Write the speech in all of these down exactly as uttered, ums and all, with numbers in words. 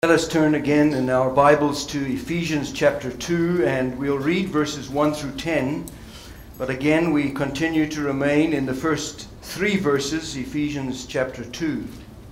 Let us turn again in our Bibles to Ephesians chapter two, and we'll read verses one through ten. But again, we continue to remain in the first three verses, Ephesians chapter two.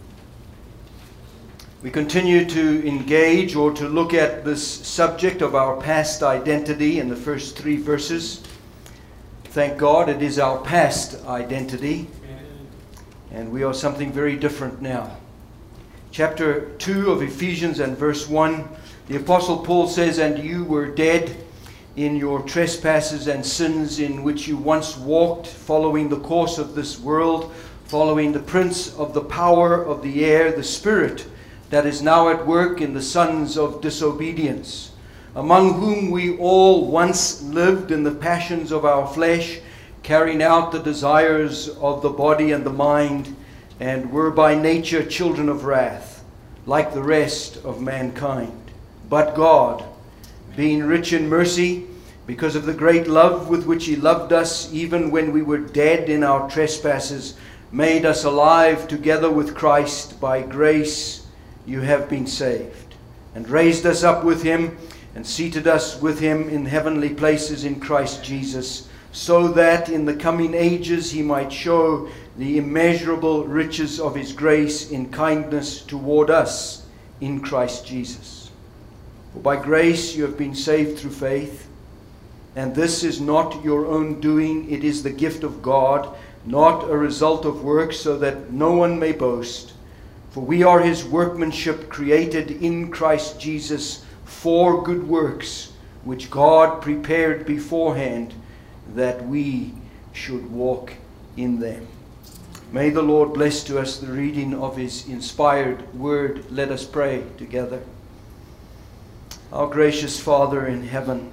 We continue to engage or to look at this subject of our past identity in the first three verses. Thank God it is our past identity, and we are something very different now. Chapter two of Ephesians and verse one, the Apostle Paul says, "And you were dead in your trespasses and sins in which you once walked, following the course of this world, following the prince of the power of the air, the spirit that is now at work in the sons of disobedience, among whom we all once lived in the passions of our flesh, carrying out the desires of the body and the mind, and were by nature children of wrath, like the rest of mankind. But God, being rich in mercy, because of the great love with which He loved us, even when we were dead in our trespasses, made us alive together with Christ. By grace you have been saved, and raised us up with Him, and seated us with Him in heavenly places in Christ Jesus, so that in the coming ages He might show the immeasurable riches of His grace in kindness toward us in Christ Jesus. For by grace you have been saved through faith, and this is not your own doing, it is the gift of God, not a result of works, so that no one may boast. For we are His workmanship, created in Christ Jesus for good works, which God prepared beforehand that we should walk in them." May the Lord bless to us the reading of His inspired word. Let us pray together. Our gracious Father in heaven,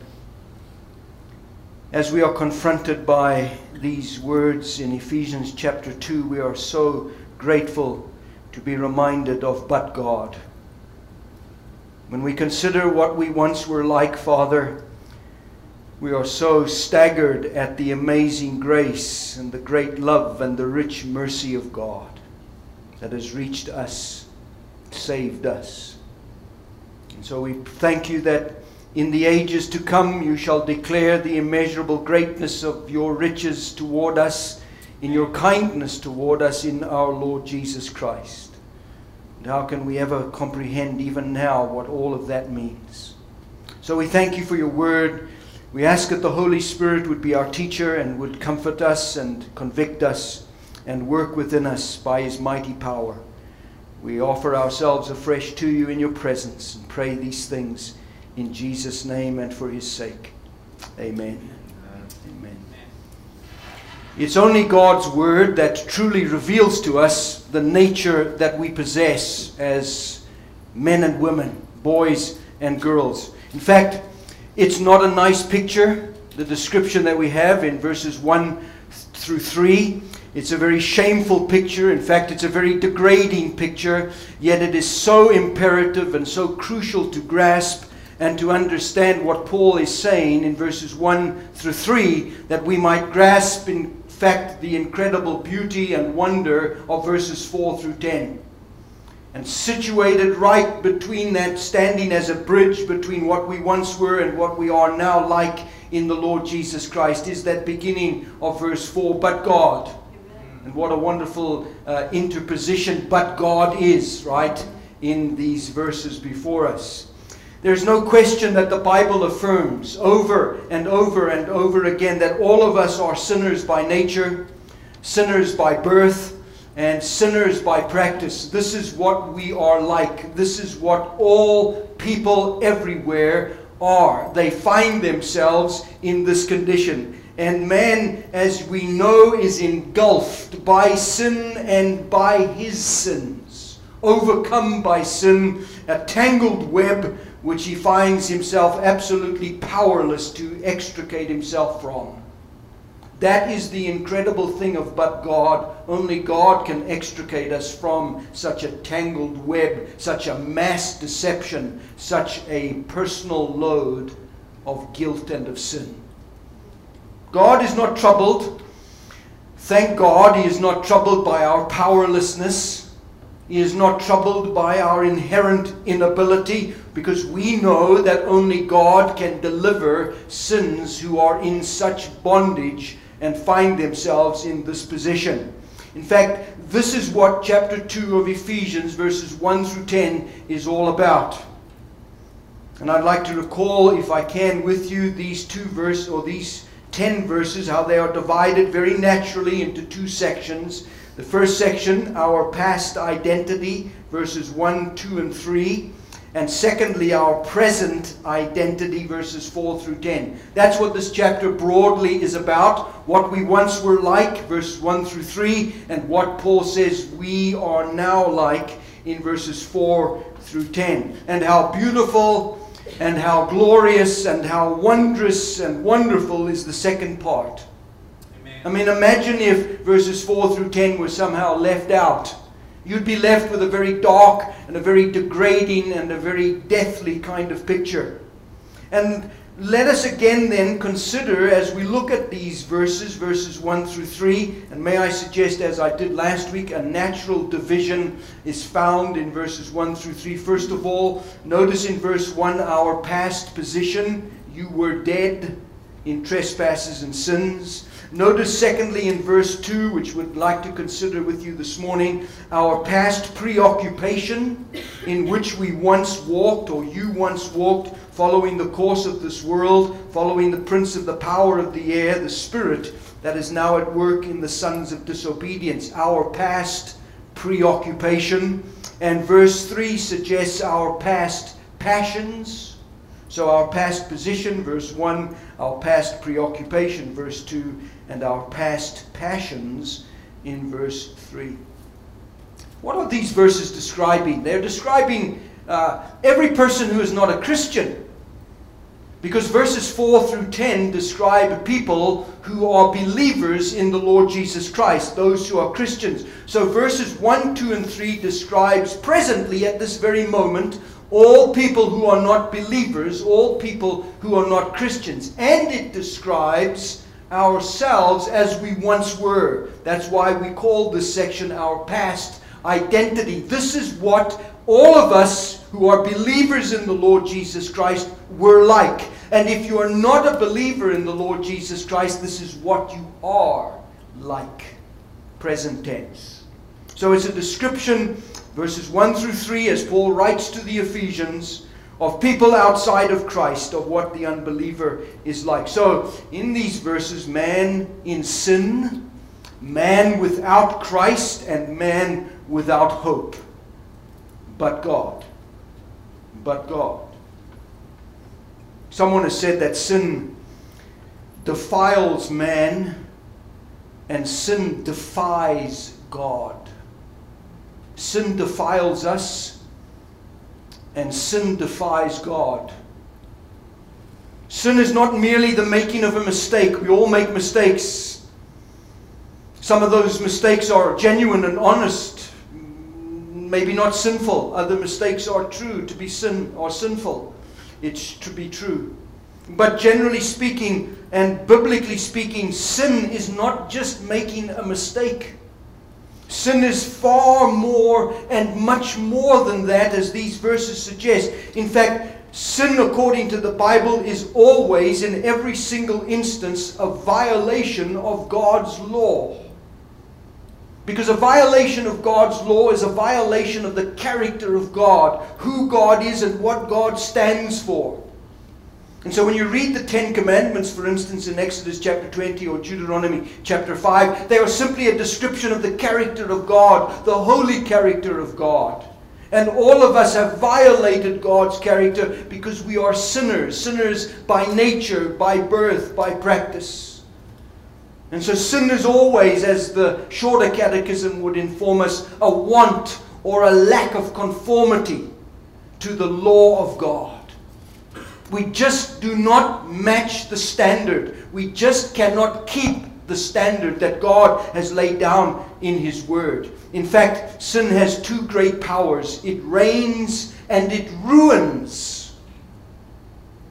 as we are confronted by these words in Ephesians chapter two, we are so grateful to be reminded of but God. When we consider what we once were like, Father, we are so staggered at the amazing grace and the great love and the rich mercy of God that has reached us, saved us. And so we thank You that in the ages to come You shall declare the immeasurable greatness of Your riches toward us, in Your kindness toward us in our Lord Jesus Christ. And how can we ever comprehend even now what all of that means? So we thank You for Your word. We ask that the Holy Spirit would be our teacher and would comfort us and convict us and work within us by His mighty power. We offer ourselves afresh to You in Your presence and pray these things in Jesus' name and for His sake. Amen. Amen. It's only God's word that truly reveals to us the nature that we possess as men and women, boys and girls. In fact, it's not a nice picture, the description that we have in verses one through three. It's a very shameful picture. In fact, it's a very degrading picture. Yet it is so imperative and so crucial to grasp and to understand what Paul is saying in verses one through three, that we might grasp, in fact, the incredible beauty and wonder of verses four through ten. And situated right between that, standing as a bridge between what we once were and what we are now like in the Lord Jesus Christ, is that beginning of verse four, but God. Amen. And what a wonderful uh, interposition but God is, right, in these verses before us. There's no question that the Bible affirms over and over and over again that all of us are sinners by nature, sinners by birth, and sinners by practice. This is what we are like. This is what all people everywhere are. They find themselves in this condition. And man, as we know, is engulfed by sin and by his sins. Overcome by sin, a tangled web which he finds himself absolutely powerless to extricate himself from. That is the incredible thing of but God. Only God can extricate us from such a tangled web, such a mass deception, such a personal load of guilt and of sin. God is not troubled. Thank God He is not troubled by our powerlessness. He is not troubled by our inherent inability, because we know that only God can deliver sinners who are in such bondage and find themselves in this position. In fact, this is what chapter two of Ephesians, verses one through ten, is all about. And I'd like to recall, if I can, with you these two verses, or these ten verses, how they are divided very naturally into two sections. The first section, our past identity, verses one, two, and three. And secondly, our present identity, verses four through ten. That's what this chapter broadly is about. What we once were like, verses one through three. And what Paul says we are now like in verses four through ten. And how beautiful and how glorious and how wondrous and wonderful is the second part. Amen. I mean, imagine if verses four through ten were somehow left out. You'd be left with a very dark and a very degrading and a very deathly kind of picture. And let us again then consider, as we look at these verses, verses one through three, and may I suggest, as I did last week, a natural division is found in verses one through three. First of all, notice in verse one our past position. You were dead in trespasses and sins. Notice secondly in verse two, which we'd like to consider with you this morning, our past preoccupation, in which we once walked, or you once walked, following the course of this world, following the prince of the power of the air, the spirit that is now at work in the sons of disobedience. Our past preoccupation. And verse three suggests our past passions. So our past position, verse one, our past preoccupation, verse two, and our past passions in verse three. What are these verses describing? They're describing uh, every person who is not a Christian. Because verses four through ten describe people who are believers in the Lord Jesus Christ, those who are Christians. So verses one, two, and three describes presently at this very moment all people who are not believers, all people who are not Christians. And it describes ourselves as we once were. That's why we call this section our past identity. This is what all of us who are believers in the Lord Jesus Christ were like. And if you are not a believer in the Lord Jesus Christ, this is what you are like. Present tense. So it's a description, verses one through three, as Paul writes to the Ephesians, of people outside of Christ, of what the unbeliever is like. So in these verses, man in sin, man without Christ, and man without hope. But God. But God. Someone has said that sin defiles man and sin defies God. Sin defiles us and sin defies God. Sin is not merely the making of a mistake. We all make mistakes. Some of those mistakes are genuine and honest, maybe not sinful. Other mistakes are true, to be sin or sinful. It's to be true. But generally speaking, and biblically speaking, sin is not just making a mistake. Sin is far more and much more than that, as these verses suggest. In fact, sin, according to the Bible, is always, in every single instance, a violation of God's law. Because a violation of God's law is a violation of the character of God, who God is and what God stands for. And so when you read the Ten Commandments, for instance, in Exodus chapter twenty or Deuteronomy chapter five, they are simply a description of the character of God, the holy character of God. And all of us have violated God's character because we are sinners, sinners by nature, by birth, by practice. And so sin is always, as the Shorter Catechism would inform us, a want or a lack of conformity to the law of God. We just do not match the standard. We just cannot keep the standard that God has laid down in His Word. In fact, sin has two great powers. It reigns and it ruins.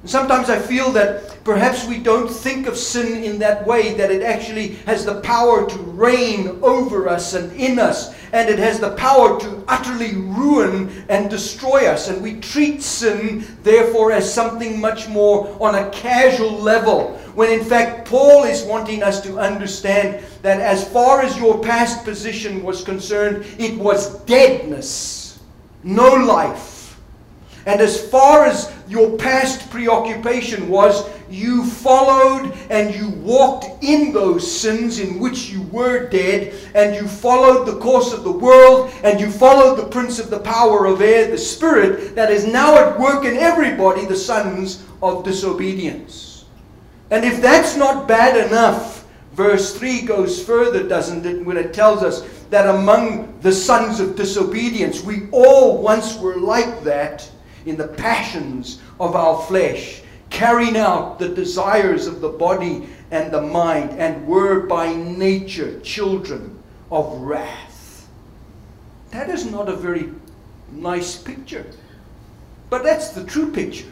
And sometimes I feel that perhaps we don't think of sin in that way, that it actually has the power to reign over us and in us, and it has the power to utterly ruin and destroy us. And we treat sin, therefore, as something much more on a casual level, when in fact Paul is wanting us to understand that as far as your past position was concerned, it was deadness, no life. And as far as your past preoccupation was, you followed and you walked in those sins in which you were dead, and you followed the course of the world, and you followed the prince of the power of air, the spirit that is now at work in everybody, the sons of disobedience. And if that's not bad enough, verse three goes further, doesn't it, when it tells us that among the sons of disobedience, we all once were like that, in the passions of our flesh, carrying out the desires of the body and the mind, and were by nature children of wrath. That is not a very nice picture. But that's the true picture.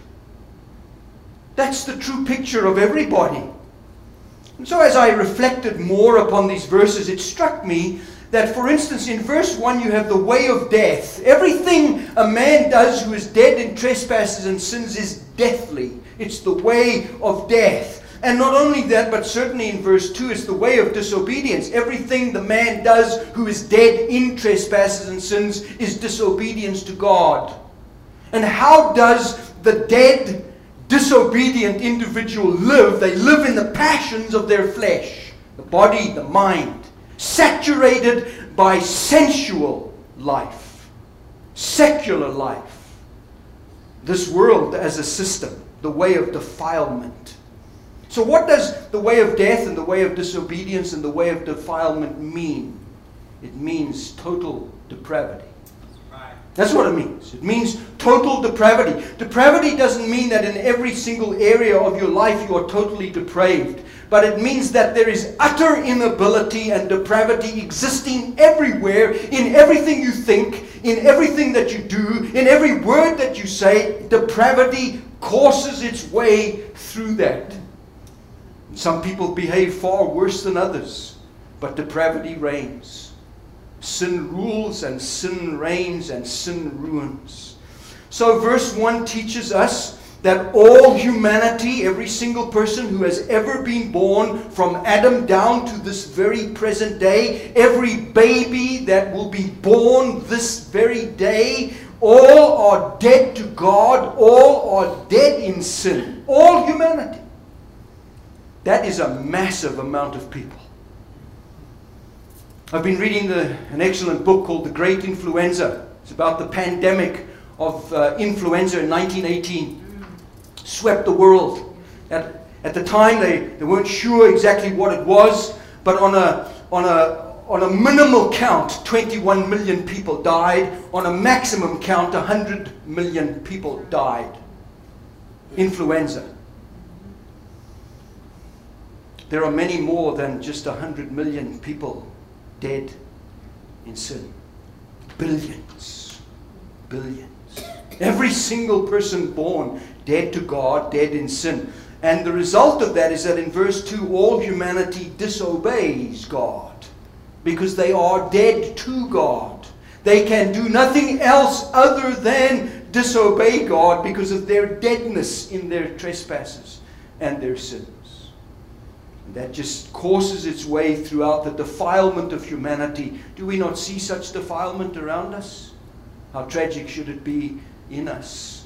That's the true picture of everybody. And so as I reflected more upon these verses, it struck me that, for instance, in verse one you have the way of death. Everything a man does who is dead in trespasses and sins is deathly. It's the way of death. And not only that, but certainly in verse two, it's the way of disobedience. Everything the man does who is dead in trespasses and sins is disobedience to God. And how does the dead, disobedient individual live? They live in the passions of their flesh, the body, the mind, saturated by sensual life, secular life. This world as a system, the way of defilement. So what does the way of death and the way of disobedience and the way of defilement mean? It means total depravity. That's what it means. It means total depravity. Depravity doesn't mean that in every single area of your life you are totally depraved. But it means that there is utter inability and depravity existing everywhere, in everything you think, in everything that you do, in every word that you say. Depravity courses its way through that. Some people behave far worse than others, but depravity reigns. Sin rules and sin reigns and sin ruins. So verse one teaches us that all humanity, every single person who has ever been born from Adam down to this very present day, every baby that will be born this very day, all are dead to God, all are dead in sin. All humanity. That is a massive amount of people. I've been reading the, an excellent book called The Great Influenza. It's about the pandemic of uh, influenza in nineteen eighteen. Swept the world. At, at the time, they, they weren't sure exactly what it was, but on a, on a, on a minimal count, twenty-one million people died. On a maximum count, one hundred million people died. Influenza. There are many more than just one hundred million people dead in sin. Billions. Billions. Every single person born dead to God, dead in sin. And the result of that is that in verse two, all humanity disobeys God because they are dead to God. They can do nothing else other than disobey God because of their deadness in their trespasses and their sins. And that just courses its way throughout the defilement of humanity. Do we not see such defilement around us? How tragic should it be in us?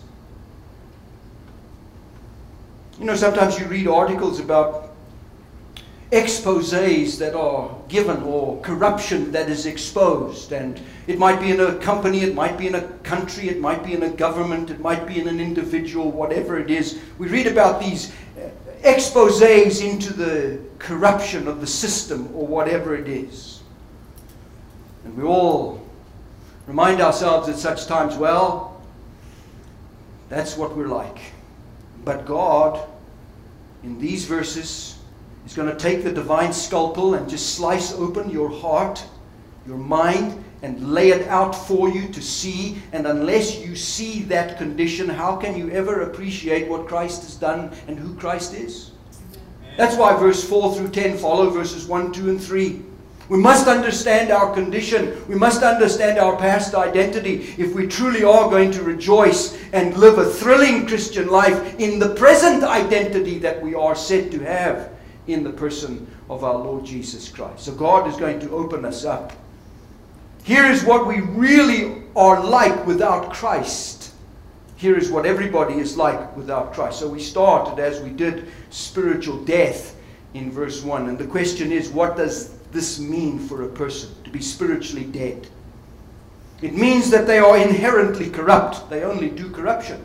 You know, sometimes you read articles about exposés that are given or corruption that is exposed. And it might be in a company, it might be in a country, it might be in a government, it might be in an individual, whatever it is. We read about these exposés into the corruption of the system or whatever it is. And we all remind ourselves at such times, well, that's what we're like. But God, in these verses, is going to take the divine scalpel and just slice open your heart, your mind, and lay it out for you to see. And unless you see that condition, how can you ever appreciate what Christ has done and who Christ is? That's why verse four through ten follow verses one, two, and three. We must understand our condition. We must understand our past identity if we truly are going to rejoice and live a thrilling Christian life in the present identity that we are said to have in the person of our Lord Jesus Christ. So God is going to open us up. Here is what we really are like without Christ. Here is what everybody is like without Christ. So we started, as we did, spiritual death in verse one. And the question is, what does this mean for a person to be spiritually dead? It means that they are inherently corrupt. They only do corruption.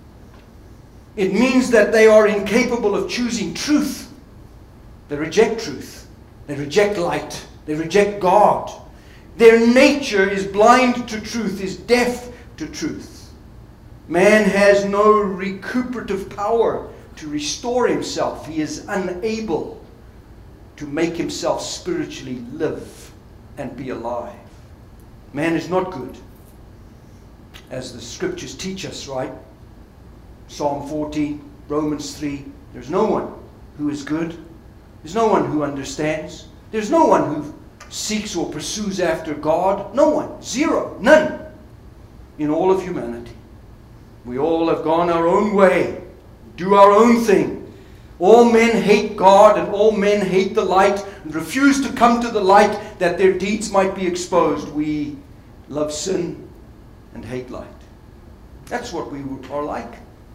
It means that they are incapable of choosing truth. They reject truth. They reject light. They reject God. Their nature is blind to truth, is deaf to truth. Man has no recuperative power to restore himself. He is unable to make himself spiritually live and be alive. Man is not good, as the scriptures teach us, right? Psalm fourteen, Romans three. There's no one who is good. There's no one who understands. There's no one who seeks or pursues after God. No one. Zero. None. In all of humanity. We all have gone our own way, do our own thing. All men hate God, and all men hate the light and refuse to come to the light that their deeds might be exposed. We love sin and hate light. That's what we are like.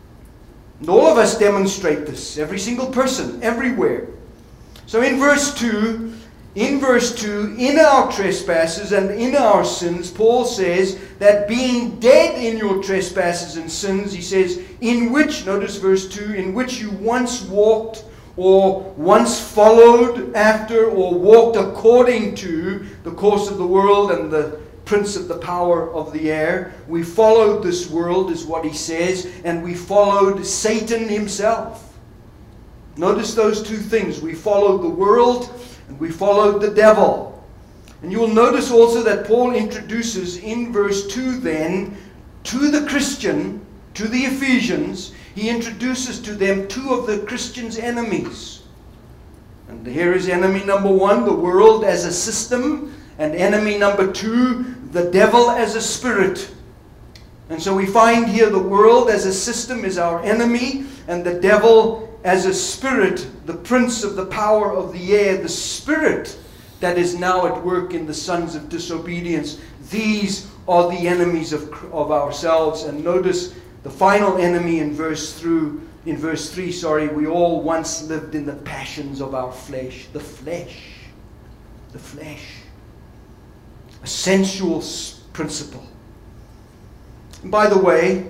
And all of us demonstrate this. Every single person, everywhere. So in verse two, in verse two, in our trespasses and in our sins, Paul says that being dead in your trespasses and sins, he says, in which, notice verse two, in which you once walked or once followed after or walked according to the course of the world and the prince of the power of the air. We followed this world, is what he says, and we followed Satan himself. Notice those two things. We followed the world and we followed the devil. And you will notice also that Paul introduces in verse two then, to the Christian, to the Ephesians, he introduces to them two of the Christian's enemies. And here is enemy number one, the world as a system, and enemy number two, the devil as a spirit. And so we find here the world as a system is our enemy, and the devil as a spirit, the prince of the power of the air, the spirit that is now at work in the sons of disobedience. These are the enemies of, of ourselves. And notice the final enemy in verse through in verse three, sorry, we all once lived in the passions of our flesh. The flesh. The flesh. A sensual principle. And by the way,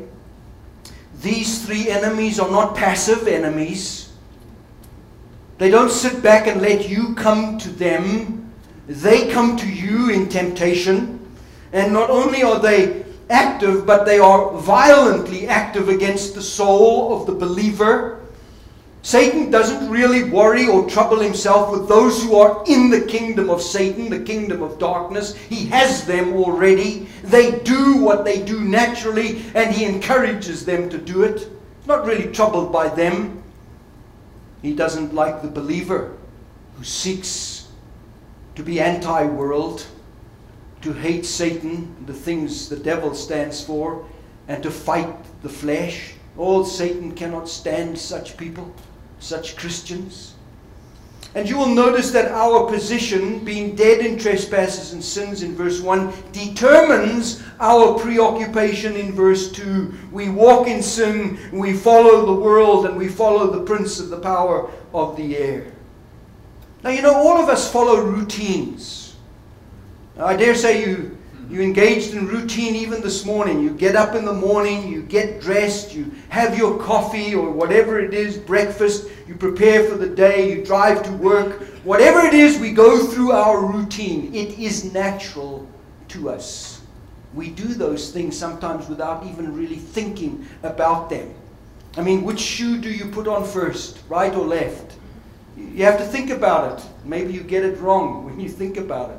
these three enemies are not passive enemies. They don't sit back and let you come to them. They come to you in temptation. And not only are they active, but they are violently active against the soul of the believer. Satan doesn't really worry or trouble himself with those who are in the kingdom of Satan, the kingdom of darkness. He has them already. They do what they do naturally, and he encourages them to do it. He's not really troubled by them. He doesn't like the believer who seeks to be anti-world, to hate Satan, the things the devil stands for, and to fight the flesh. Oh, Satan cannot stand such people, such Christians. And you will notice that our position, being dead in trespasses and sins in verse one, determines our preoccupation in verse two. We walk in sin, we follow the world, and we follow the prince of the power of the air. Now, you know, all of us follow routines. Now, I dare say you You engaged in routine even this morning. You get up in the morning, you get dressed, you have your coffee or whatever it is, breakfast, you prepare for the day, you drive to work. Whatever it is, we go through our routine. It is natural to us. We do those things sometimes without even really thinking about them. I mean, which shoe do you put on first, right or left? You have to think about it. Maybe you get it wrong when you think about it.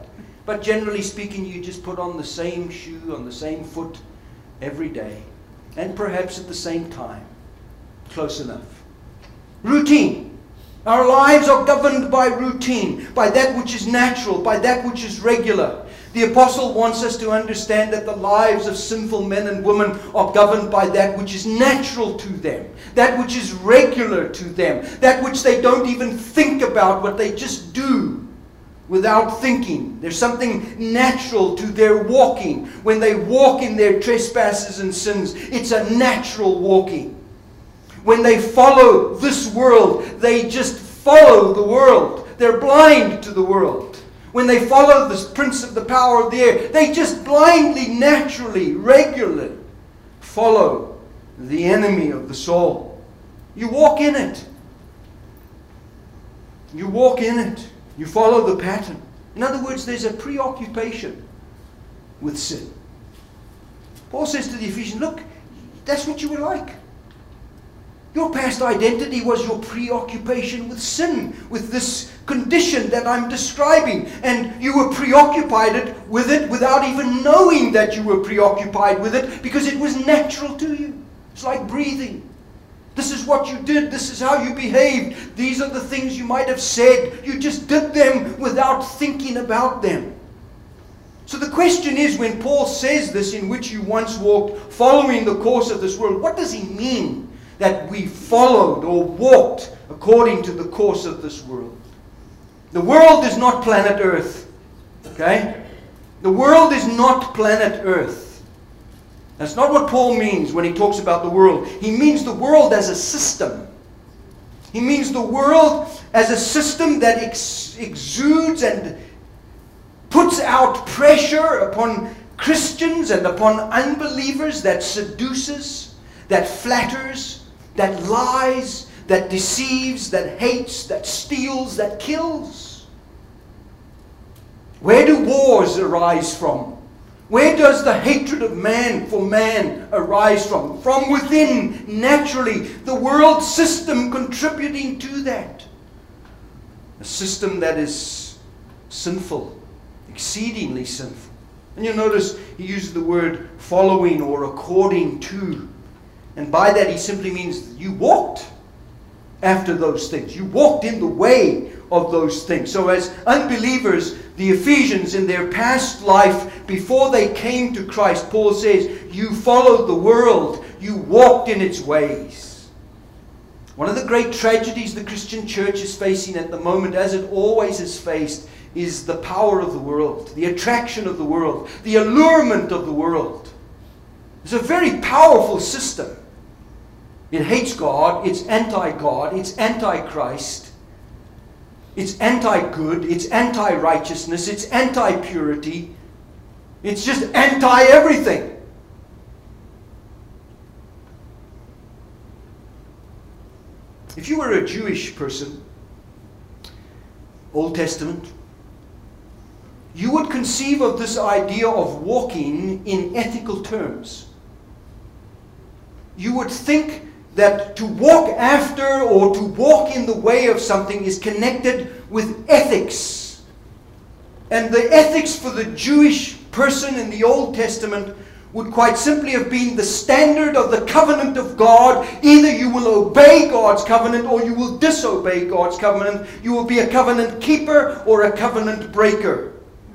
But generally speaking, you just put on the same shoe on the same foot every day. And perhaps at the same time. Close enough. Routine. Our lives are governed by routine, by that which is natural, by that which is regular. The apostle wants us to understand that the lives of sinful men and women are governed by that which is natural to them, that which is regular to them, that which they don't even think about, what they just do without thinking. There's something natural to their walking. When they walk in their trespasses and sins, it's a natural walking. When they follow this world, they just follow the world. They're blind to the world. When they follow the prince of the power of the air, they just blindly, naturally, regularly follow the enemy of the soul. You walk in it. You walk in it. You follow the pattern. In other words, there's a preoccupation with sin. Paul says to the Ephesians, look, that's what you were like. Your past identity was your preoccupation with sin, with this condition that I'm describing. And you were preoccupied with it without even knowing that you were preoccupied with it, because it was natural to you. It's like breathing. This is what you did. This is how you behaved. These are the things you might have said. You just did them without thinking about them. So the question is, when Paul says this, in which you once walked, following the course of this world, what does he mean? That we followed or walked according to the course of this world. The world is not planet Earth. Okay? The world is not planet Earth. That's not what Paul means when he talks about the world. He means the world as a system. He means the world as a system that ex exudes and puts out pressure upon Christians and upon unbelievers, that seduces, that flatters, that lies, that deceives, that hates, that steals, that kills. Where do wars arise from? Where does the hatred of man for man arise from? From within, naturally. The world system contributing to that. A system that is sinful, exceedingly sinful. And you'll notice he uses the word following or according to. And by that he simply means you walked after those things. You walked in the way of those things. So as unbelievers, the Ephesians in their past life, before they came to Christ, Paul says, you followed the world. You walked in its ways. One of the great tragedies the Christian church is facing at the moment, as it always has faced, is the power of the world, the attraction of the world, the allurement of the world. It's a very powerful system. It hates God, it's anti-God, it's anti-Christ, it's anti-good, it's anti-righteousness, it's anti-purity, it's just anti-everything. If you were a Jewish person, Old Testament, you would conceive of this idea of walking in ethical terms. You would think that to walk after or to walk in the way of something is connected with ethics. And the ethics for the Jewish person in the Old Testament would quite simply have been the standard of the covenant of God. Either you will obey God's covenant or you will disobey God's covenant. You will be a covenant keeper or a covenant breaker.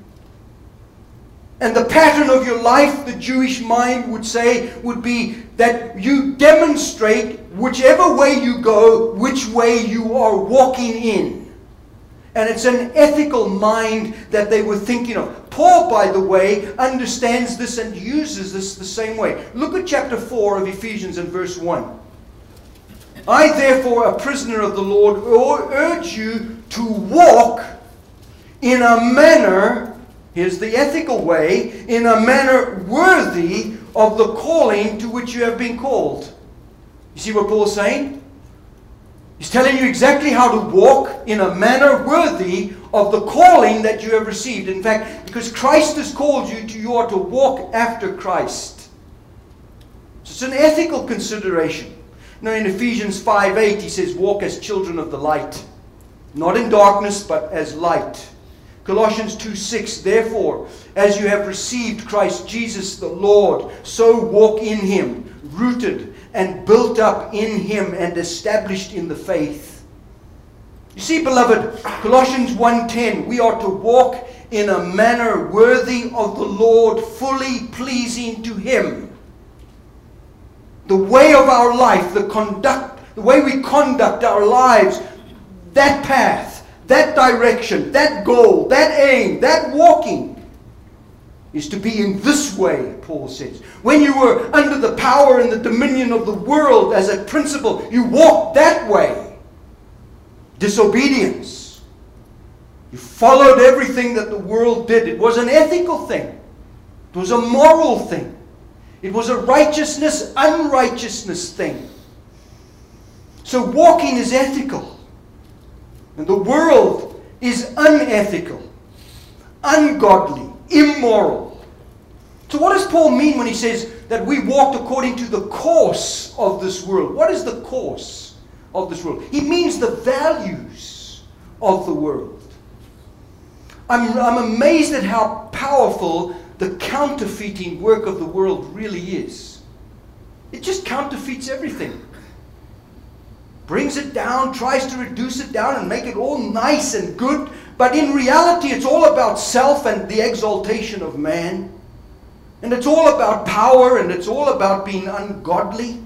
And the pattern of your life, the Jewish mind would say, would be that you demonstrate whichever way you go, which way you are walking in. And it's an ethical mind that they were thinking of. Paul, by the way, understands this and uses this the same way. Look at chapter four of Ephesians and verse one. I, therefore, a prisoner of the Lord, urge you to walk in a manner, here's the ethical way, in a manner worthy of the calling to which you have been called. You see what Paul's saying? He's telling you exactly how to walk in a manner worthy of the calling that you have received. In fact, because Christ has called you to, you are to walk after Christ. So it's an ethical consideration. Now in Ephesians five eight he says, walk as children of the light. Not in darkness, but as light. Colossians two six, therefore, as you have received Christ Jesus the Lord, so walk in Him, rooted and built up in Him and established in the faith. You see, beloved, Colossians one ten, we are to walk in a manner worthy of the Lord, fully pleasing to Him. The way of our life, the conduct, the way we conduct our lives, that path, that direction, that goal, that aim, that walking is to be in this way, Paul says. When you were under the power and the dominion of the world as a principle, you walked that way. Disobedience. You followed everything that the world did. It was an ethical thing. It was a moral thing. It was a righteousness, unrighteousness thing. So walking is ethical. And the world is unethical, ungodly, immoral. So what does Paul mean when he says that we walked according to the course of this world? What is the course of this world? He means the values of the world. I'm, I'm amazed at how powerful the counterfeiting work of the world really is. It just counterfeits everything. Brings it down, tries to reduce it down and make it all nice and good. But in reality, it's all about self and the exaltation of man. And it's all about power, and it's all about being ungodly.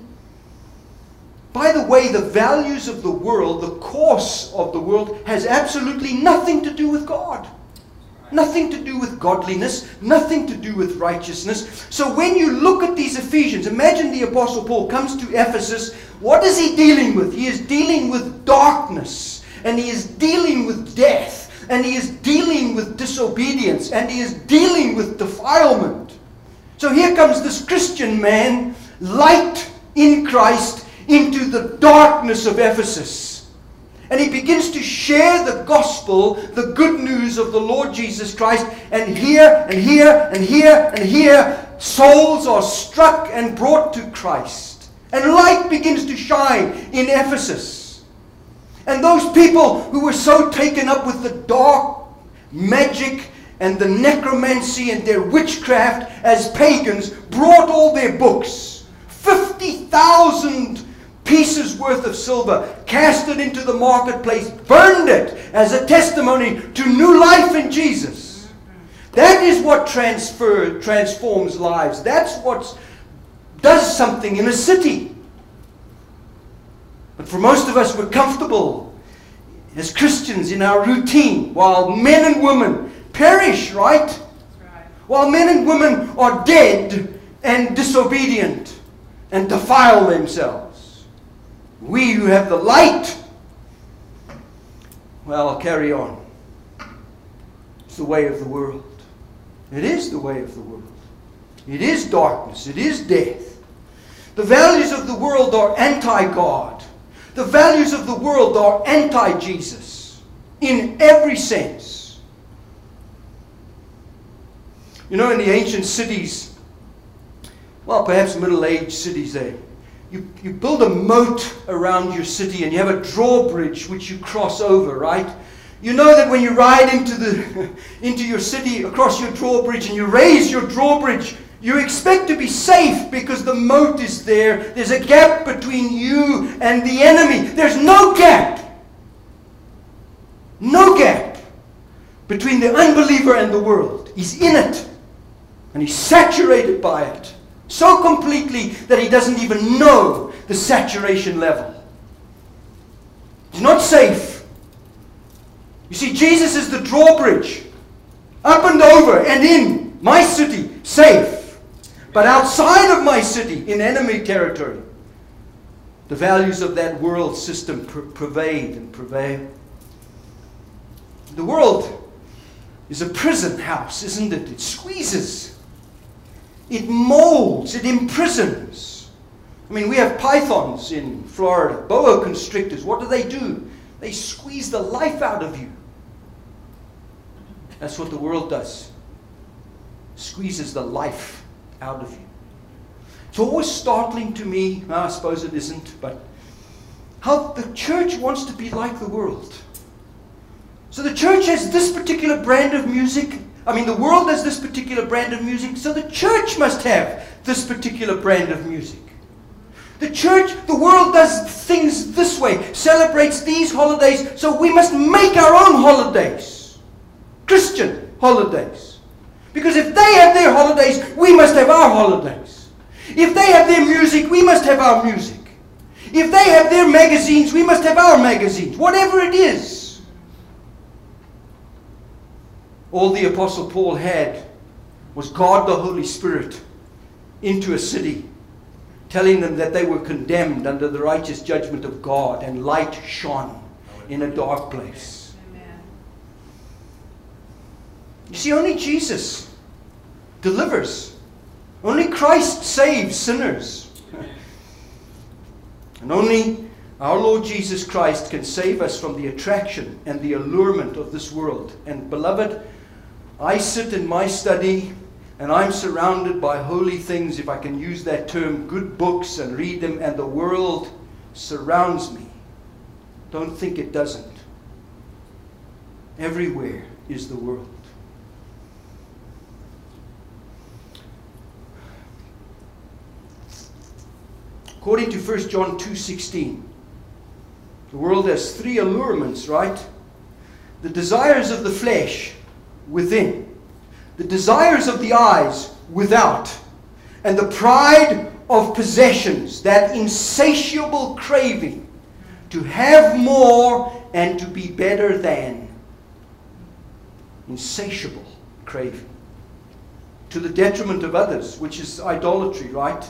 By the way, the values of the world, the course of the world, has absolutely nothing to do with God. Nothing to do with godliness, nothing to do with righteousness. So when you look at these Ephesians, imagine the Apostle Paul comes to Ephesus. What is he dealing with? He is dealing with darkness, and he is dealing with death, and he is dealing with disobedience, and he is dealing with defilement. So here comes this Christian man, light in Christ, into the darkness of Ephesus. And he begins to share the gospel, the good news of the Lord Jesus Christ. And here, and here, and here, and here, souls are struck and brought to Christ. And light begins to shine in Ephesus. And those people who were so taken up with the dark magic and the necromancy and their witchcraft as pagans brought all their books. fifty thousand pieces worth of silver, cast it into the marketplace, burned it as a testimony to new life in Jesus. That is what transfer, transforms lives. That's what does something in a city. But for most of us, we're comfortable as Christians in our routine, while men and women perish, right? That's right. While men and women are dead and disobedient and defile themselves. We who have the light, well, I'll carry on. It's the way of the world. It is the way of the world. It is darkness. It is death. The values of the world are anti-God. The values of the world are anti-Jesus in every sense. You know, in the ancient cities, well, perhaps middle-aged cities there, You, you build a moat around your city, and you have a drawbridge which you cross over, right? You know that when you ride into the into your city across your drawbridge and you raise your drawbridge, you expect to be safe because the moat is there. There's a gap between you and the enemy. There's no gap. No gap between the unbeliever and the world. He's in it, and he's saturated by it. So completely that he doesn't even know the saturation level. He's not safe. You see, Jesus is the drawbridge. Up and over and in my city, safe. But outside of my city, in enemy territory, the values of that world system per- pervade and prevail. The world is a prison house, isn't it? It squeezes. It molds, it imprisons. I mean, we have pythons in Florida, boa constrictors. What do they do? They squeeze the life out of you. That's what the world does. Squeezes the life out of you. It's always startling to me, well, I suppose it isn't, but how the church wants to be like the world. So the church has this particular brand of music. I mean, the world has this particular brand of music, so the church must have this particular brand of music. The church, the world does things this way, celebrates these holidays, so we must make our own holidays. Christian holidays. Because if they have their holidays, we must have our holidays. If they have their music, we must have our music. If they have their magazines, we must have our magazines. Whatever it is. All the Apostle Paul had was God the Holy Spirit into a city, telling them that they were condemned under the righteous judgment of God, and light shone in a dark place. Amen. You see, only Jesus delivers. Only Christ saves sinners. And only our Lord Jesus Christ can save us from the attraction and the allurement of this world. And beloved, I sit in my study and I'm surrounded by holy things, if I can use that term, good books, and read them, and the world surrounds me. Don't think it doesn't. Everywhere is the world. According to First John two sixteen, the world has three allurements, right? The desires of the flesh within, the desires of the eyes without, and the pride of possessions, that insatiable craving to have more and to be better than. Insatiable craving. To the detriment of others, which is idolatry, right?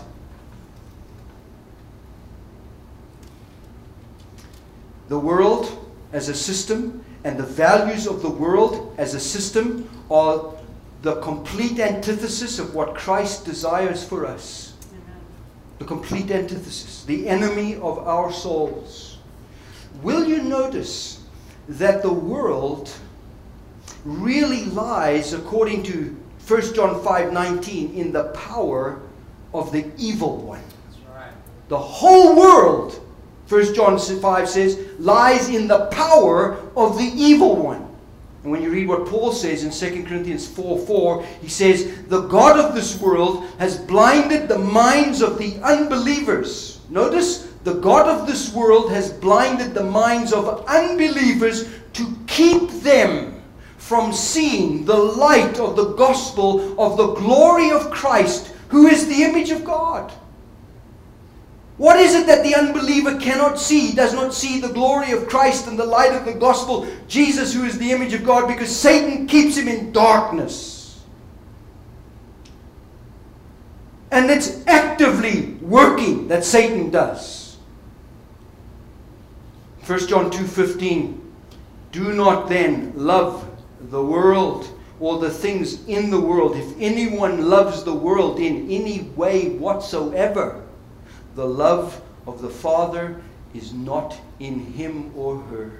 The world as a system and the values of the world as a system are the complete antithesis of what Christ desires for us. Amen. The complete antithesis. The enemy of our souls. Will you notice that the world really lies, according to First John five nineteen, in the power of the evil one? That's right. The whole world, First John five says, lies in the power of the evil one. And when you read what Paul says in Second Corinthians four four, he says, the God of this world has blinded the minds of the unbelievers. Notice, the God of this world has blinded the minds of unbelievers to keep them from seeing the light of the gospel of the glory of Christ, who is the image of God. What is it that the unbeliever cannot see? He does not see the glory of Christ and the light of the gospel, Jesus, who is the image of God, because Satan keeps him in darkness. And it's actively working that Satan does. First John two fifteen, do not then love the world or the things in the world. If anyone loves the world in any way whatsoever, the love of the Father is not in him or her.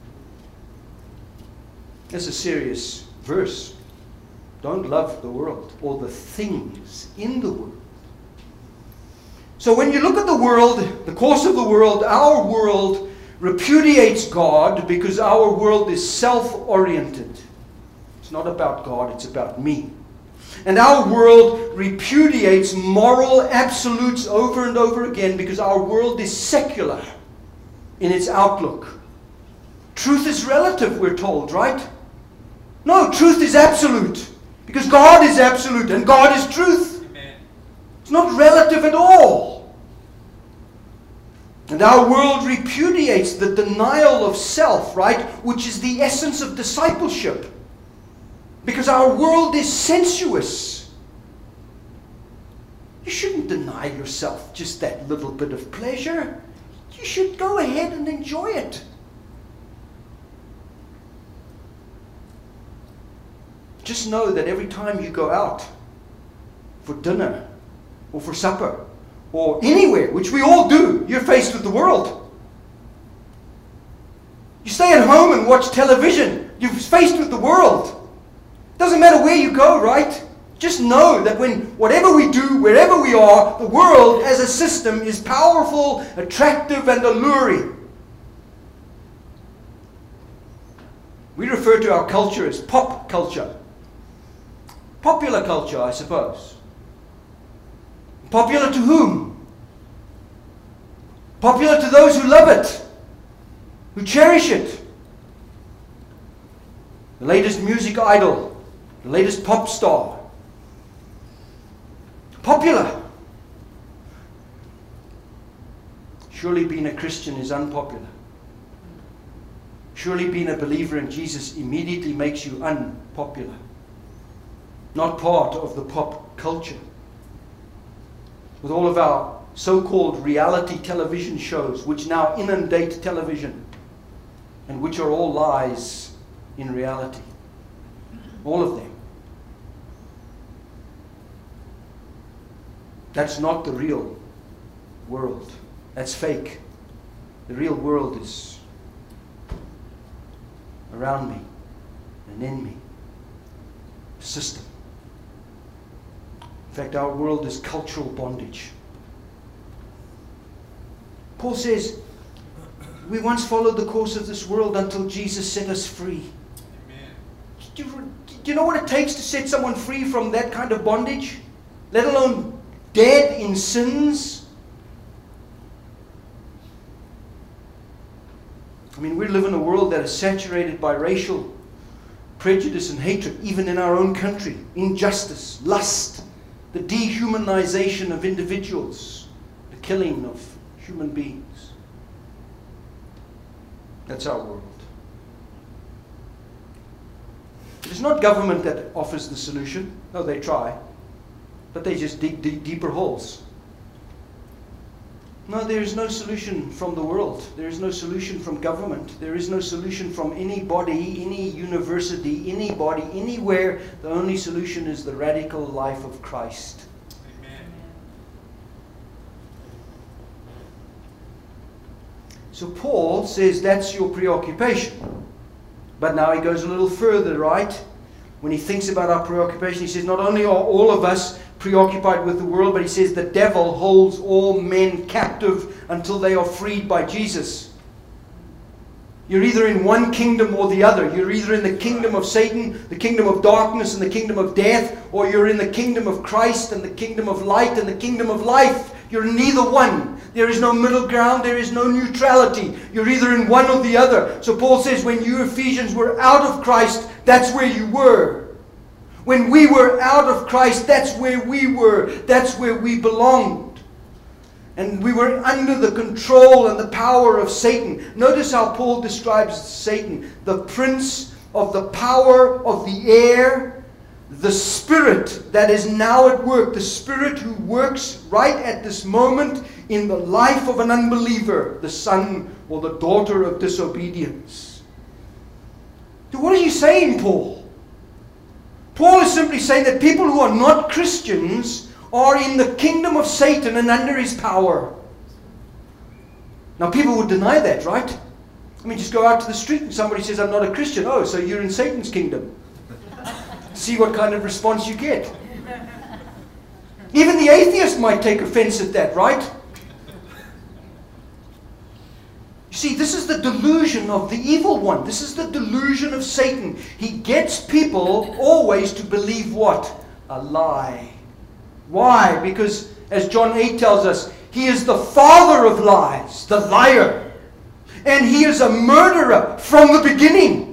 That's a serious verse. Don't love the world or the things in the world. So when you look at the world, the course of the world, our world repudiates God because our world is self-oriented. It's not about God, it's about me. And our world repudiates moral absolutes over and over again because our world is secular in its outlook. Truth is relative, we're told, right? No, truth is absolute because God is absolute and God is truth. Amen. It's not relative at all. And our world repudiates the denial of self, right? Which is the essence of discipleship. Because our world is sensuous. You shouldn't deny yourself just that little bit of pleasure. You should go ahead and enjoy it. Just know that every time you go out for dinner or for supper or anywhere, which we all do, you're faced with the world. You stay at home and watch television, you're faced with the world. Doesn't matter where you go, right? Just know that when whatever we do, wherever we are, the world as a system is powerful, attractive, and alluring. We refer to our culture as pop culture. Popular culture, I suppose. Popular to whom? Popular to those who love it, who cherish it. The latest music idol, the latest pop star. Popular. Surely being a Christian is unpopular. Surely being a believer in Jesus immediately makes you unpopular. Not part of the pop culture. With all of our so-called reality television shows, which now inundate television, and which are all lies in reality. All of them. That's not the real world. That's fake. The real world is around me and in me. System. In fact, our world is cultural bondage. Paul says, we once followed the course of this world until Jesus set us free. Amen. Do you, do you know what it takes to set someone free from that kind of bondage? Let alone dead in sins? I mean, we live in a world that is saturated by racial prejudice and hatred, even in our own country. Injustice, lust, the dehumanization of individuals, the killing of human beings. That's our world. It is not government that offers the solution. No, they try. But they just dig, dig deeper holes. No, there is no solution from the world. There is no solution from government. There is no solution from anybody, any university, anybody, anywhere. The only solution is the radical life of Christ. Amen. So Paul says that's your preoccupation. But now he goes a little further, right? When he thinks about our preoccupation, he says not only are all of us preoccupied with the world, but he says the devil holds all men captive until they are freed by Jesus. You're either in one kingdom or the other. You're either in the kingdom of Satan, the kingdom of darkness and the kingdom of death, or you're in the kingdom of Christ and the kingdom of light and the kingdom of life. You're in neither one. There is no middle ground. There is no neutrality. You're either in one or the other. So Paul says when you Ephesians were out of Christ, that's where you were. When we were out of Christ, that's where we were. That's where we belonged. And we were under the control and the power of Satan. Notice how Paul describes Satan. The prince of the power of the air. The spirit that is now at work. The spirit who works right at this moment in the life of an unbeliever. The son or the daughter of disobedience. So what are you saying, Paul? Paul is simply saying that people who are not Christians are in the kingdom of Satan and under his power. Now people would deny that, right? I mean, just go out to the street and somebody says, I'm not a Christian. Oh, so you're in Satan's kingdom. See what kind of response you get. Even the atheist might take offense at that, right? See, this is the delusion of the evil one. This is the delusion of Satan. He gets people always to believe what? A lie. Why? Because, as John eight tells us, he is the father of lies, the liar. And he is a murderer from the beginning.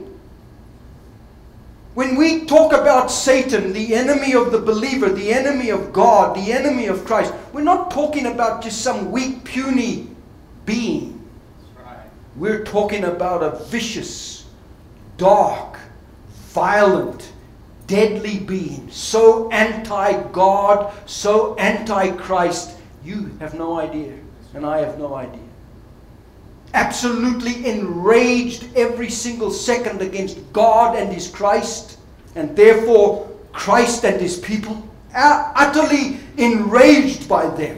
When we talk about Satan, the enemy of the believer, the enemy of God, the enemy of Christ, we're not talking about just some weak, puny being. We're talking about a vicious, dark, violent, deadly being. So anti-God, so anti-Christ. You have no idea. And I have no idea. Absolutely enraged every single second against God and His Christ. And therefore Christ and His people. Utterly enraged by them.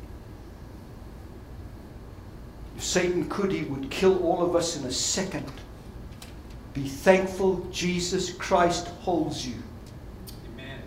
If Satan could, he would kill all of us in a second. Be thankful Jesus Christ holds you. Amen.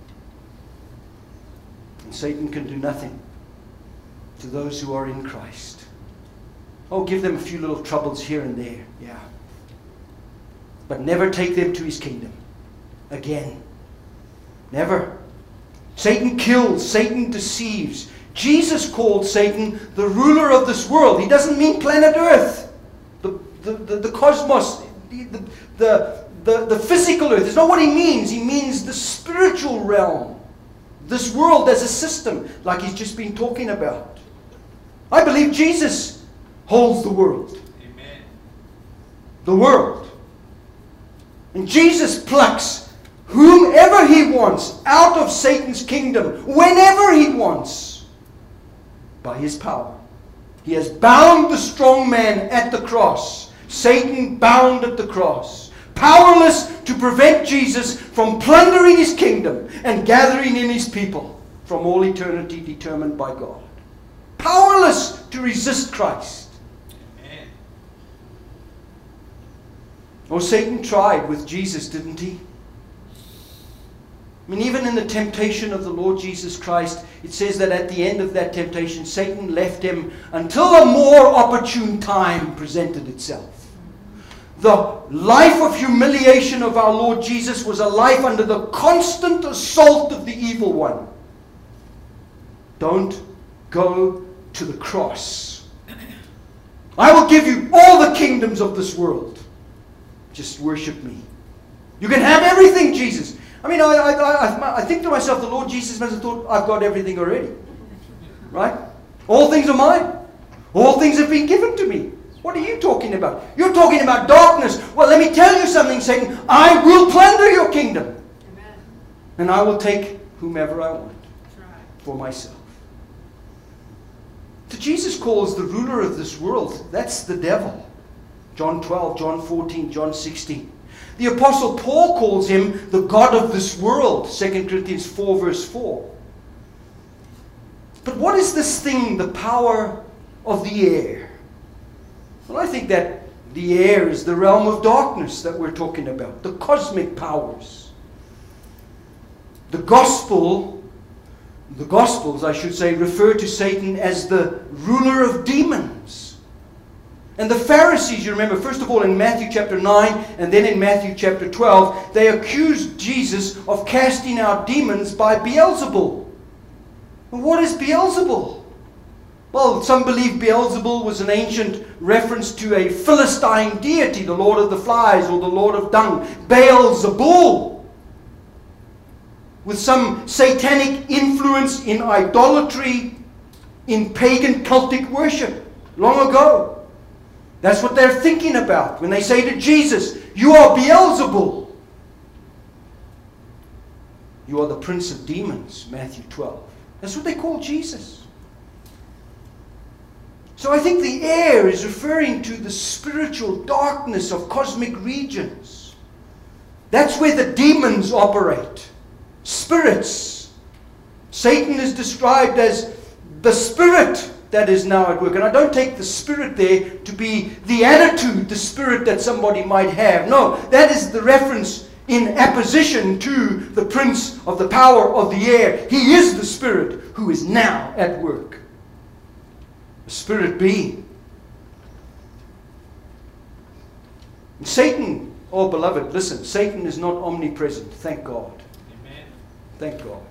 And Satan can do nothing to those who are in Christ. Oh, give them a few little troubles here and there. Yeah. but never take them to his kingdom again. Never. Satan kills, Satan deceives. Jesus called Satan the ruler of this world. He doesn't mean planet Earth, the, the, the, the cosmos, the, the, the, the physical earth. It's not what he means. He means the spiritual realm. This world as a system, like he's just been talking about. I believe Jesus holds the world. Amen. The world. And Jesus plucks whomever he wants out of Satan's kingdom, whenever he wants, by his power. He has bound the strong man at the cross. Satan bound at the cross. Powerless to prevent Jesus from plundering his kingdom and gathering in his people from all eternity determined by God. Powerless to resist Christ. Amen. Oh, Satan tried with Jesus, didn't he? I mean, even in the temptation of the Lord Jesus Christ, it says that at the end of that temptation, Satan left him until a more opportune time presented itself. The life of humiliation of our Lord Jesus was a life under the constant assault of the evil one. Don't go to the cross. I will give you all the kingdoms of this world. Just worship me. You can have everything, Jesus. I mean, I, I, I, I think to myself, the Lord Jesus must have thought, I've got everything already. Right? All things are mine. All things have been given to me. What are you talking about? You're talking about darkness. Well, let me tell you something, Satan. I will plunder your kingdom. Amen. And I will take whomever I want for myself. So Jesus calls the ruler of this world, that's the devil. John twelve, John fourteen, John sixteen. The Apostle Paul calls him the God of this world. Second Corinthians four, verse four. But what is this thing, the power of the air? Well, I think that the air is the realm of darkness that we're talking about. The cosmic powers. The gospel, the Gospels, I should say, refer to Satan as the ruler of demons. And the Pharisees, you remember, first of all in Matthew chapter nine and then in Matthew chapter twelve, they accused Jesus of casting out demons by Beelzebul. Well, what is Beelzebul? Well, some believe Beelzebul was an ancient reference to a Philistine deity, the Lord of the Flies or the Lord of Dung. Baal-zebul. With some satanic influence in idolatry, in pagan cultic worship, long ago. That's what they're thinking about when they say to Jesus, you are Beelzebul. You are the prince of demons, Matthew twelve. That's what they call Jesus. So I think the air is referring to the spiritual darkness of cosmic regions. That's where the demons operate. Spirits. Satan is described as the spirit that is now at work. And I don't take the spirit there to be the attitude, the spirit that somebody might have. No, that is the reference in apposition to the prince of the power of the air. He is the spirit who is now at work. A spirit being. And Satan, oh beloved, listen, Satan is not omnipresent. Thank God. Amen. Thank God.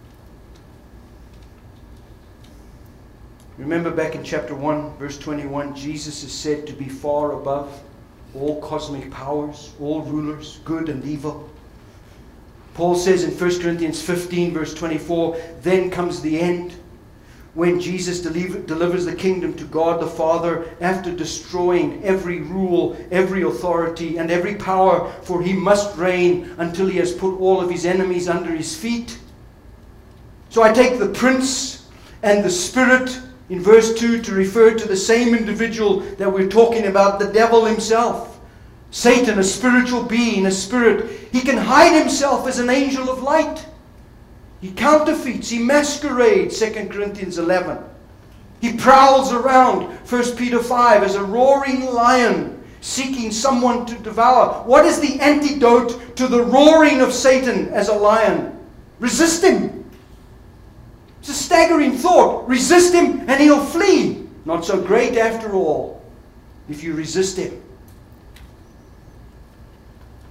Remember back in chapter one, verse twenty-one, Jesus is said to be far above all cosmic powers, all rulers, good and evil. Paul says in First Corinthians fifteen, verse twenty-four, then comes the end, when Jesus deliver, delivers the kingdom to God the Father after destroying every rule, every authority, and every power, for he must reign until he has put all of his enemies under his feet. So I take the prince and the spirit in verse two to refer to the same individual that we're talking about, the devil himself. Satan, a spiritual being, a spirit. He can hide himself as an angel of light. He counterfeits, he masquerades, Second Corinthians eleven. He prowls around, First Peter five, as a roaring lion, seeking someone to devour. What is the antidote to the roaring of Satan as a lion? Resist him. It's a staggering thought. Resist him and he'll flee. Not so great after all, if you resist him.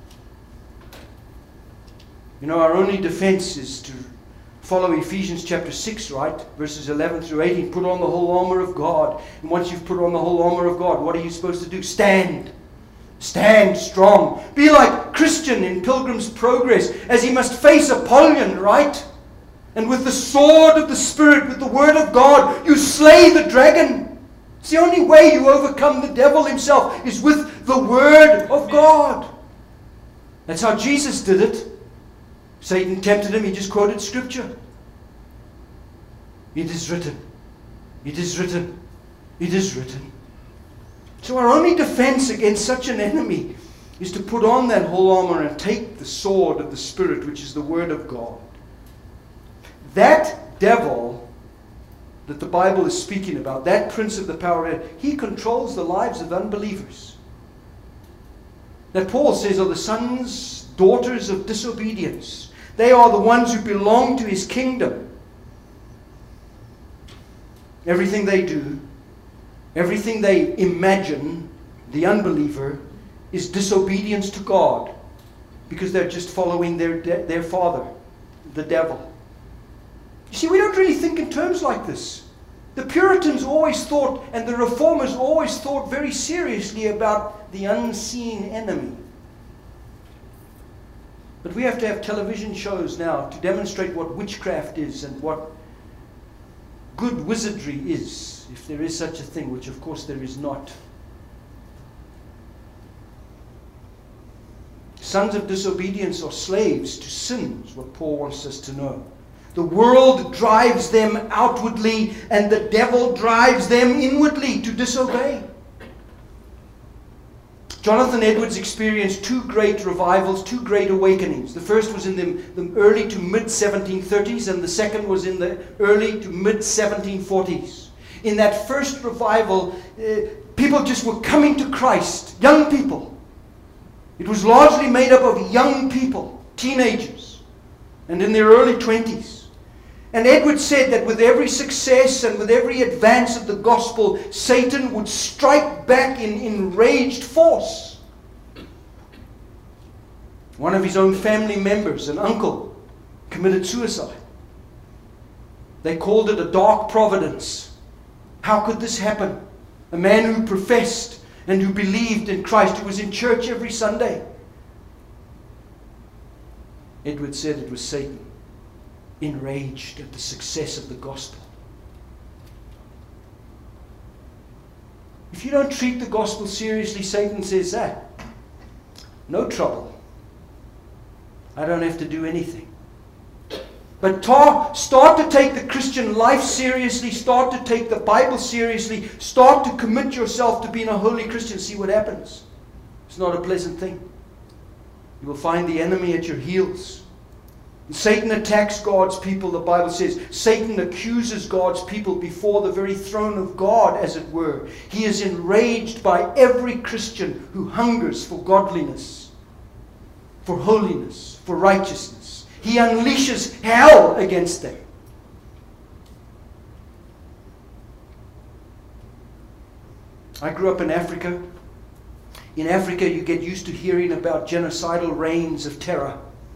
You know, our only defense is to follow Ephesians chapter six, right? Verses eleven through eighteen. Put on the whole armor of God. And once you've put on the whole armor of God, what are you supposed to do? Stand. Stand strong. Be like Christian in Pilgrim's Progress, as he must face Apollyon, right? And with the sword of the Spirit, with the word of God, you slay the dragon. It's the only way you overcome the devil himself, is with the word of God. That's how Jesus did it. Satan tempted him, he just quoted scripture. It is written. It is written. It is written. So our only defense against such an enemy is to put on that whole armor and take the sword of the Spirit, which is the word of God. That devil that the Bible is speaking about, that prince of the power of air, he controls the lives of unbelievers. That Paul says are the sons, daughters of disobedience. They are the ones who belong to his kingdom. Everything they do, everything they imagine, the unbeliever, is disobedience to God, because they're just following their, de- their father, the devil. You see, we don't really think in terms like this. The Puritans always thought, and the Reformers always thought very seriously about the unseen enemy. But we have to have television shows now to demonstrate what witchcraft is and what good wizardry is, if there is such a thing, which of course there is not. Sons of disobedience are slaves to sin, is what Paul wants us to know. The world drives them outwardly, and the devil drives them inwardly to disobey. Jonathan Edwards experienced two great revivals, two great awakenings. The first was in the, the early to mid seventeen thirties, and the second was in the early to mid seventeen forties. In that first revival, uh, people just were coming to Christ, young people. It was largely made up of young people, teenagers, and in their early twenties. And Edwards said that with every success and with every advance of the gospel, Satan would strike back in enraged force. One of his own family members, an uncle, committed suicide. They called it a dark providence. How could this happen? A man who professed and who believed in Christ, who was in church every Sunday. Edwards said it was Satan, enraged at the success of the gospel. If you don't treat the gospel seriously, Satan says, ah, no trouble. I don't have to do anything. But ta- start to take the Christian life seriously, start to take the Bible seriously, start to commit yourself to being a holy Christian. See what happens. It's not a pleasant thing. You will find the enemy at your heels. Satan attacks God's people, the Bible says. Satan accuses God's people before the very throne of God, as it were. He is enraged by every Christian who hungers for godliness, for holiness, for righteousness. He unleashes hell against them. I grew up in Africa. In Africa, you get used to hearing about genocidal reigns of terror.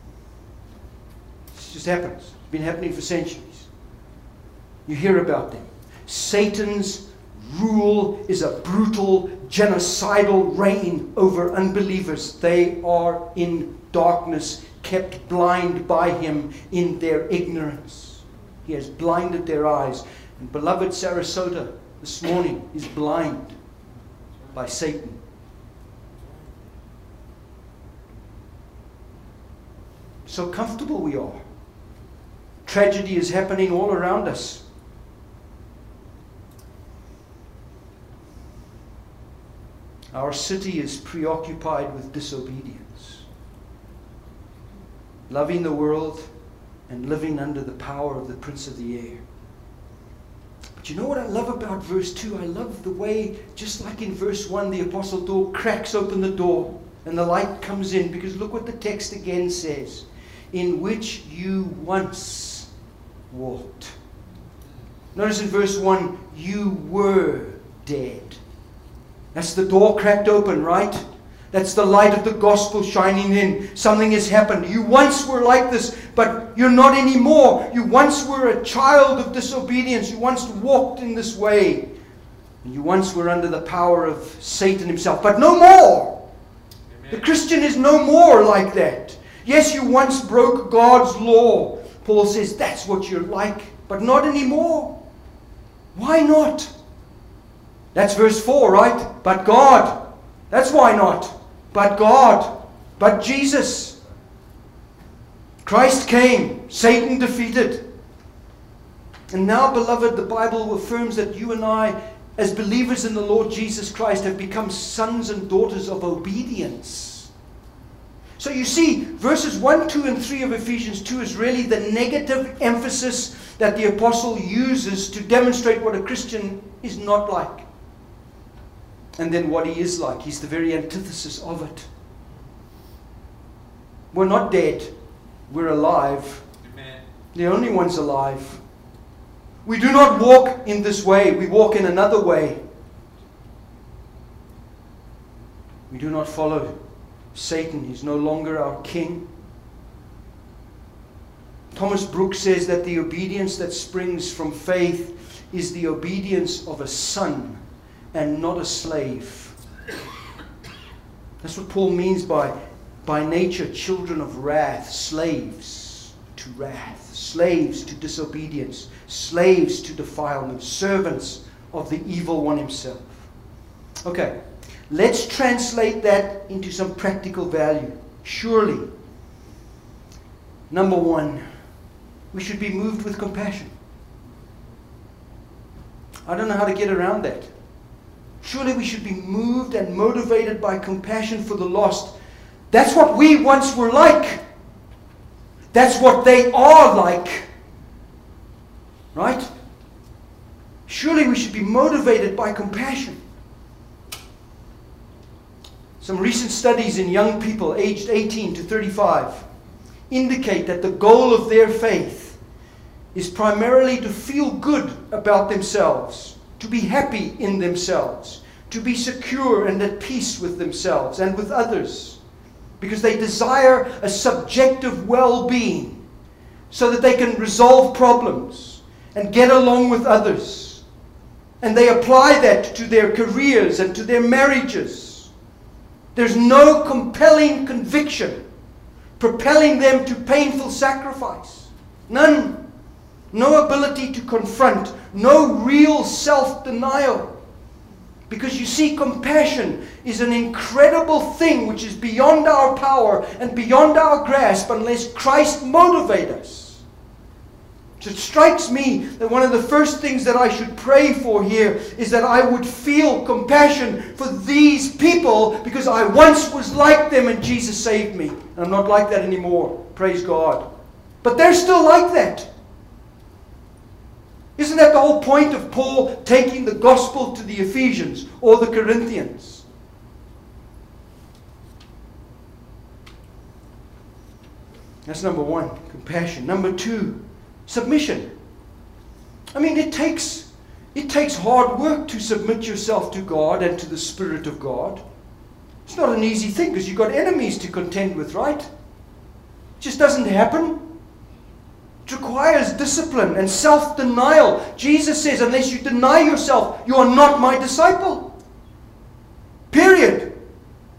It just happens. It's been happening for centuries. You hear about them. Satan's rule is a brutal, genocidal reign over unbelievers. They are in darkness, kept blind by him in their ignorance. He has blinded their eyes. And beloved Sarasota this morning is blind by Satan. So comfortable we are. Tragedy is happening all around us. Our city is preoccupied with disobedience, loving the world and living under the power of the Prince of the Air. But you know what I love about verse two? I love the way, just like in verse one, the Apostle Paul cracks open the door and the light comes in, because look what the text again says. In which you once walked. Notice in verse one, you were dead. That's the door cracked open, right? That's the light of the gospel shining in. Something has happened. You once were like this, but you're not anymore. You once were a child of disobedience. You once walked in this way. And you once were under the power of Satan himself, but no more. Amen. The Christian is no more like that. Yes, you once broke God's law. Paul says that's what you're like, but not anymore. Why not? That's verse four, right? But God. That's why not. But God. But Jesus. Christ came. Satan defeated. And now, beloved, the Bible affirms that you and I, as believers in the Lord Jesus Christ, have become sons and daughters of obedience. So you see, verses one, two, and three of Ephesians two is really the negative emphasis that the apostle uses to demonstrate what a Christian is not like. And then what he is like. He's the very antithesis of it. We're not dead. We're alive. Amen. The only ones alive. We do not walk in this way. We walk in another way. We do not follow Satan. He's no longer our king. Thomas Brooks says that the obedience that springs from faith is the obedience of a son and not a slave. That's what Paul means by, by nature, children of wrath, slaves to wrath, slaves to disobedience, slaves to defilement, servants of the evil one himself. Okay, let's translate that into some practical value. Surely, number one, we should be moved with compassion. I don't know how to get around that. Surely we should be moved and motivated by compassion for the lost. That's what we once were like. That's what they are like. Right? Surely we should be motivated by compassion. Some recent studies in young people aged eighteen to thirty-five indicate that the goal of their faith is primarily to feel good about themselves, to be happy in themselves, to be secure and at peace with themselves and with others, because they desire a subjective well-being so that they can resolve problems and get along with others. And they apply that to their careers and to their marriages. There's no compelling conviction propelling them to painful sacrifice. None. No ability to confront. No real self-denial. Because you see, compassion is an incredible thing which is beyond our power and beyond our grasp unless Christ motivates us. So it strikes me that one of the first things that I should pray for here is that I would feel compassion for these people because I once was like them and Jesus saved me. And I'm not like that anymore. Praise God. But they're still like that. Isn't that the whole point of Paul taking the gospel to the Ephesians or the Corinthians? That's number one, compassion. Number two, submission. I mean, it takes, it takes hard work to submit yourself to God and to the Spirit of God. It's not an easy thing because you've got enemies to contend with, right? It just doesn't happen. It requires discipline and self-denial. Jesus says, unless you deny yourself, you are not my disciple. Period.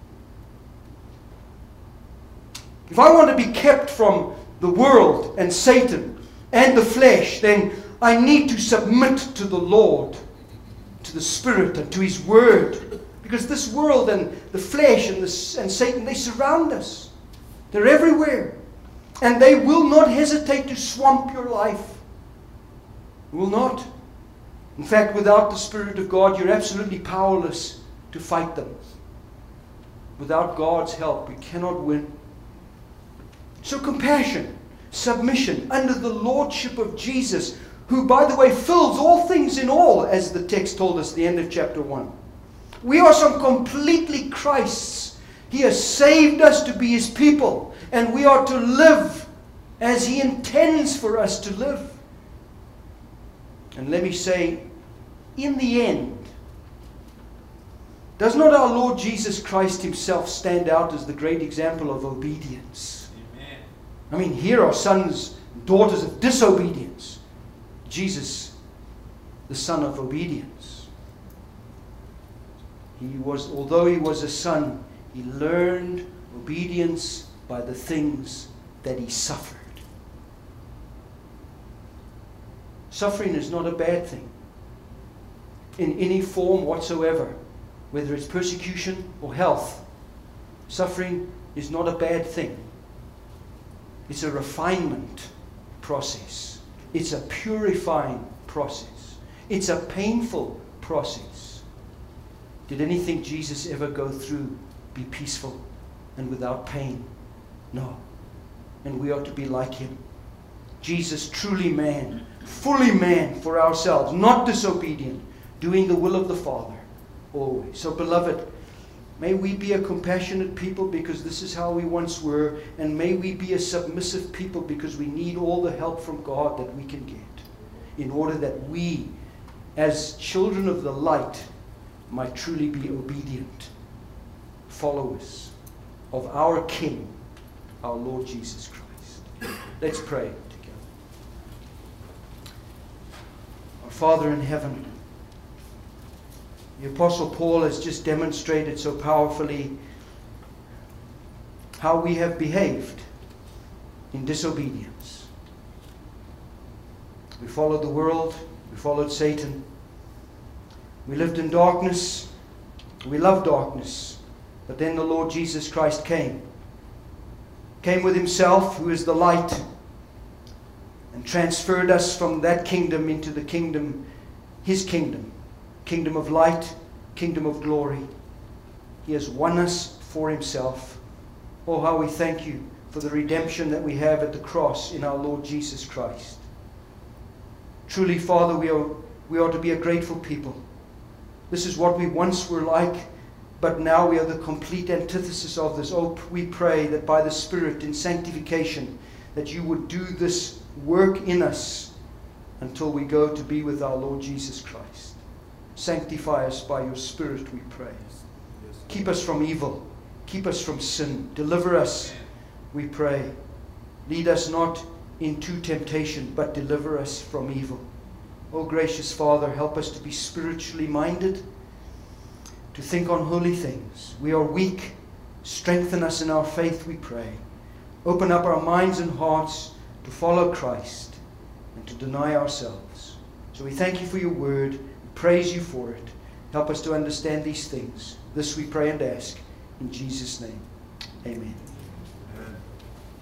If I want to be kept from the world and Satan and the flesh, then I need to submit to the Lord, to the Spirit and to His Word. Because this world and the flesh and, the, and Satan, they surround us. They're everywhere. And they will not hesitate to swamp your life. Will not. In fact, without the Spirit of God, you're absolutely powerless to fight them. Without God's help, we cannot win. So compassion, submission under the lordship of Jesus, who, by the way, fills all things in all, as the text told us at the end of chapter one. We are some completely Christ's. He has saved us to be His people. And we are to live as He intends for us to live. And let me say, in the end, Does not our Lord Jesus Christ himself stand out as the great example of obedience? Amen. I mean, here are sons and daughters of disobedience. Jesus, the son of obedience. He was, although he was a son, he learned obedience by the things that he suffered. Suffering is not a bad thing in any form whatsoever, whether it's persecution or health. Suffering is not a bad thing. It's a refinement process. It's a purifying process. It's a painful process. Did anything Jesus ever go through be peaceful and without pain? No. And we ought to be like him. Jesus, truly man, fully man for ourselves, not disobedient, doing the will of the Father always. So, beloved, may we be a compassionate people because this is how we once were, and may we be a submissive people because we need all the help from God that we can get in order that we, as children of the light, might truly be obedient followers of our King, our Lord Jesus Christ. Let's pray together. Our Father in heaven, the Apostle Paul has just demonstrated so powerfully how we have behaved in disobedience. We followed the world, we followed Satan, we lived in darkness, we loved darkness, but then the Lord Jesus Christ came, came with himself, who is the light, and transferred us from that kingdom into the kingdom, his kingdom, kingdom of light, kingdom of glory. He has won us for himself. Oh, how we thank you for the redemption that we have at the cross in our Lord Jesus Christ. Truly, Father, we are, we are to be a grateful people. This is what we once were like, but now we are the complete antithesis of this. Oh, we pray that by the Spirit in sanctification, that you would do this work in us until we go to be with our Lord Jesus Christ. Sanctify us by your Spirit, we pray. Keep us from evil. Keep us from sin. Deliver us, we pray. Lead us not into temptation, but deliver us from evil. Oh, gracious Father, help us to be spiritually minded, to think on holy things. We are weak. Strengthen us in our faith, we pray. Open up our minds and hearts to follow Christ and to deny ourselves. So we thank you for your word. We praise you for it. Help us to understand these things. This we pray and ask in Jesus' name. Amen.